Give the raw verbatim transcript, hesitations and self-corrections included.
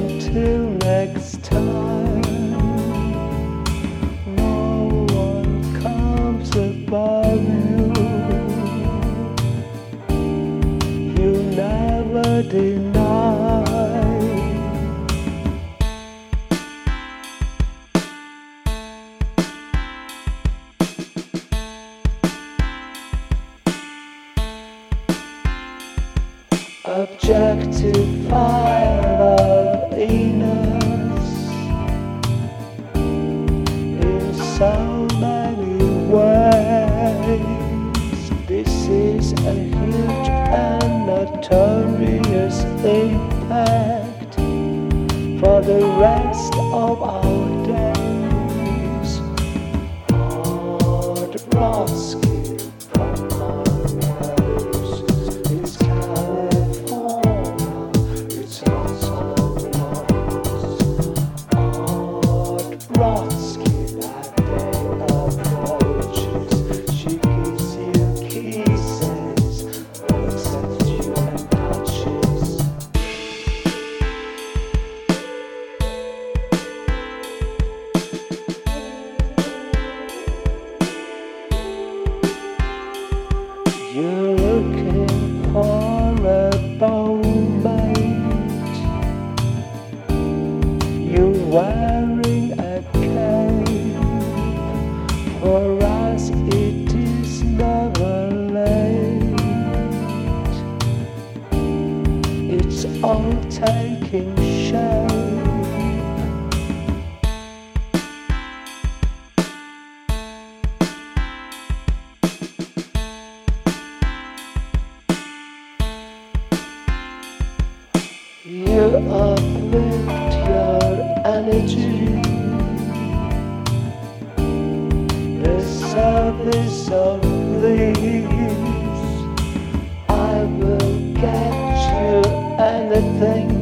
until next time. No one comes above you. You never deny. Objectify love in us in so many ways. This is a huge and notorious impact for the rest of our days. Hard Brodsky from my roses. It's California, it's not so nice. Hard Brodsky, that day approaches. She gives you kisses, looks at you and touches. You're looking for a bowmate. You're wearing a cape. For us it is never late. It's all taking shape. You uplift your energy. The service of these. I will get you anything